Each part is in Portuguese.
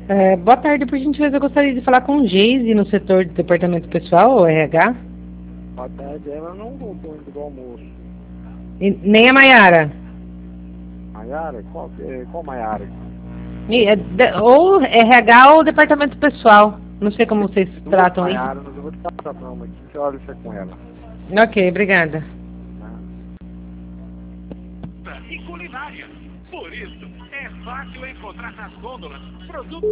Boa tarde, por gentileza, eu gostaria de falar com o Geise no setor de departamento pessoal, ou RH. Boa tarde, ela não voltou ainda do almoço. E nem a Maiara. Maiara? Qual Maiara? Ou RH ou departamento pessoal. Não sei como vocês Duas tratam aí. Maiara, mas eu vou te passar pra uma aqui, você olha isso com ela. Ok, obrigada. E culinária. Por isso, é fácil encontrar nas gôndolas produtos.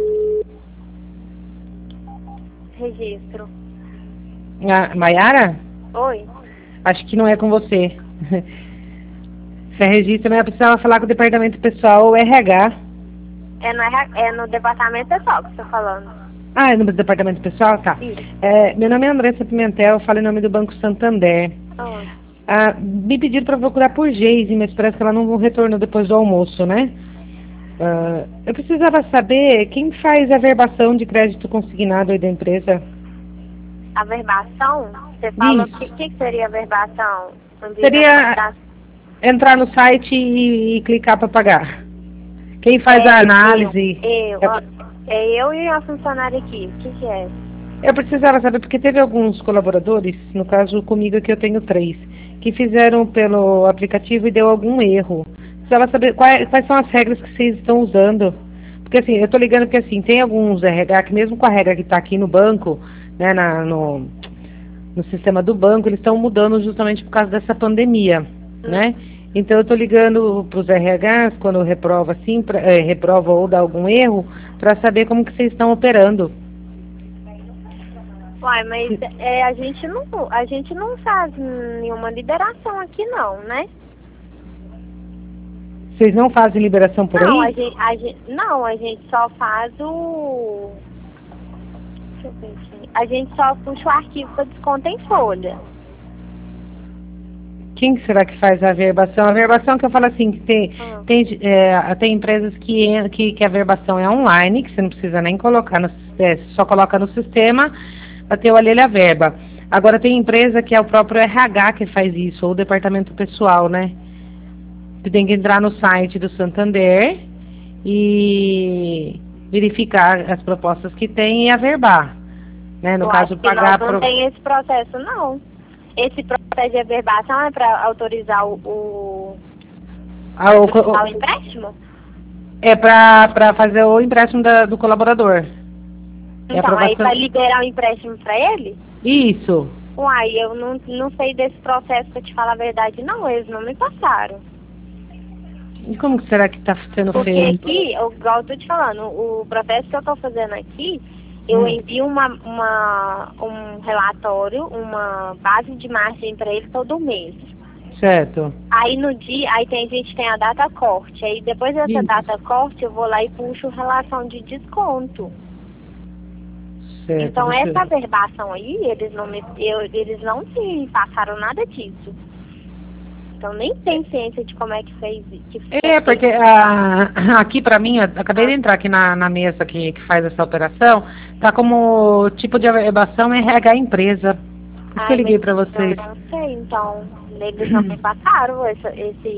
Registro. Maiara? Oi? Acho que não é com você. Se é registro, mas eu precisava falar com o departamento pessoal ou RH. É no departamento pessoal que você tá falando. Ah, é no departamento pessoal? Tá. Meu nome é Andressa Pimentel, falo em nome do Banco Santander. Me pediram para procurar por Geise, mas parece que ela não retornou depois do almoço, né? Eu precisava saber quem faz a verbação de crédito consignado aí da empresa. A verbação? Você falou Isso. o que seria a verbação? Seria entrar no site e clicar para pagar. Quem faz a análise? Eu e a funcionária aqui. O que é? Eu precisava saber, porque teve alguns colaboradores, no caso comigo aqui eu tenho 3, que fizeram pelo aplicativo e deu algum erro. Precisava saber quais são as regras que vocês estão usando. Porque assim, eu estou ligando porque assim, tem alguns RH que mesmo com a regra que está aqui no banco, né, no sistema do banco, eles estão mudando justamente por causa dessa pandemia, né? Então eu estou ligando para os RHs quando reprova assim, reprova ou dá algum erro, para saber como que vocês estão operando. Uai, mas a gente não faz nenhuma liberação aqui não, né? Vocês não fazem liberação por não, aí? A gente só faz o... Deixa eu ver aqui. A gente só puxa o arquivo para desconto em folha. Quem será que faz a verbação? A verbação que eu falo assim, que tem empresas que a verbação é online, que você não precisa nem colocar, só coloca no sistema, para ter a verba. Agora tem empresa que é o próprio RH que faz isso, ou o departamento pessoal, né? Você tem que entrar no site do Santander e verificar as propostas que tem e averbar. Né? No caso, pagar... Não tem esse processo, não. Esse processo de averbação é para autorizar o empréstimo? É para fazer o empréstimo do colaborador. Então, aí para liberar o empréstimo para ele? Isso. Uai, eu não sei desse processo, para te falar a verdade, não. Eles não me passaram. E como que será que está sendo feito? Porque aqui, igual eu tô te falando, o processo que eu estou fazendo aqui, eu envio um relatório, uma base de margem para ele todo mês. Certo. Aí no dia, a gente tem a data corte. Aí depois dessa data corte, eu vou lá e puxo relação de desconto. Certo. Então essa verbação aí, eles não me passaram nada disso. Então nem tem ciência de como é que fez. Porque aqui pra mim, eu acabei de entrar aqui na mesa que faz essa operação, tá como tipo de averbação RH empresa. Por isso que eu liguei pra vocês. Eu não sei, então. Eles não me passaram essa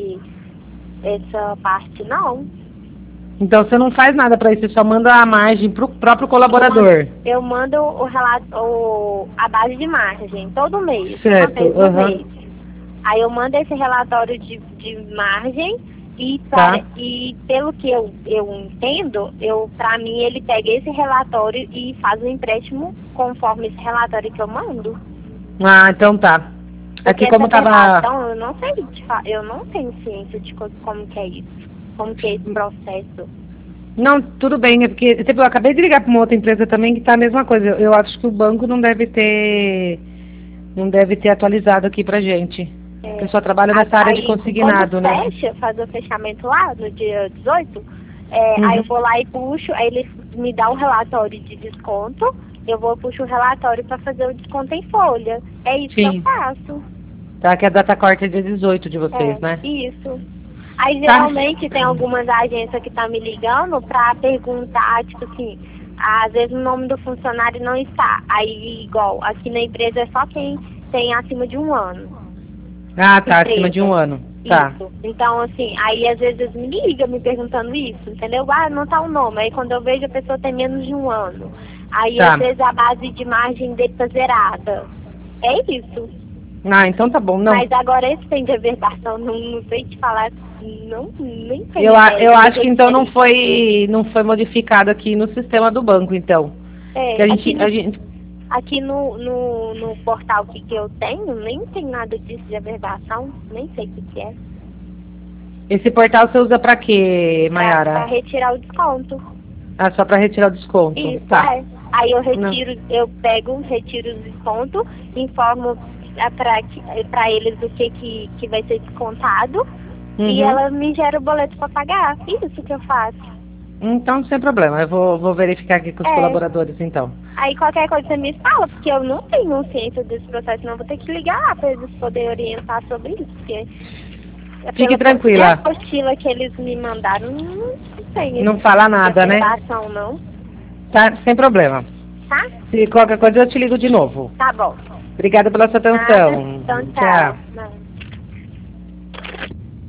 parte, não. Então você não faz nada pra isso, você só manda a margem pro próprio colaborador. Eu mando a base de margem todo mês. Certo. Mês. Aí eu mando esse relatório de margem e pelo que eu entendo, pra mim ele pega esse relatório e faz o empréstimo conforme esse relatório que eu mando. Ah, então tá. Aqui como tava... Então eu não sei, eu não tenho ciência de como que é isso, como que é esse processo. Não, tudo bem, é porque eu acabei de ligar para uma outra empresa também que tá a mesma coisa. Eu acho que o banco não deve ter atualizado aqui pra gente. Eu só trabalho nessa área de consignado, né? Faz o fechamento lá no dia 18, aí eu vou lá e puxo, aí ele me dá um relatório de desconto, eu vou puxo o relatório para fazer o desconto em folha. É isso que eu faço. Tá, que a data corte é dia 18 de vocês, né? Isso. Aí geralmente tem algumas agências que estão me ligando para perguntar, tipo assim, às vezes o nome do funcionário não está. Aí, igual, aqui na empresa é só quem tem acima de 1 ano. Ah, tá, acima de 1 ano. Tá. Isso. Então, assim, aí às vezes me liga me perguntando isso, entendeu? Ah, não tá o nome. Aí quando eu vejo a pessoa tem menos de 1 ano. Aí Tá. às vezes a base de margem dele tá zerada. É isso. Ah, então tá bom. Não. Mas agora esse tem de averbação, não sei te falar, não, nem sei. Eu acho que então não foi modificado aqui no sistema do banco, então. É, Que a gente... aqui no portal que eu tenho, nem tem nada disso de averbação, nem sei o que é. Esse portal você usa pra quê, Pra Mayara? retirar o desconto. Ah, só pra retirar o desconto. Isso, Tá. é. Aí eu retiro, retiro o desconto, informo pra eles o que vai ser descontado e ela me gera o boleto pra pagar. Isso que eu faço. Então, sem problema. Eu vou verificar aqui com os colaboradores, então. Aí qualquer coisa você me fala, porque eu não tenho ciência desse processo, não. Vou ter que ligar lá pra eles poderem orientar sobre isso, porque... Fique tranquila. A apostila que eles me mandaram não tem. Não fala nada, né? Não. Tá, sem problema. Tá? Se qualquer coisa eu te ligo de novo. Tá bom. Obrigada pela sua atenção. Então, tchau. Não.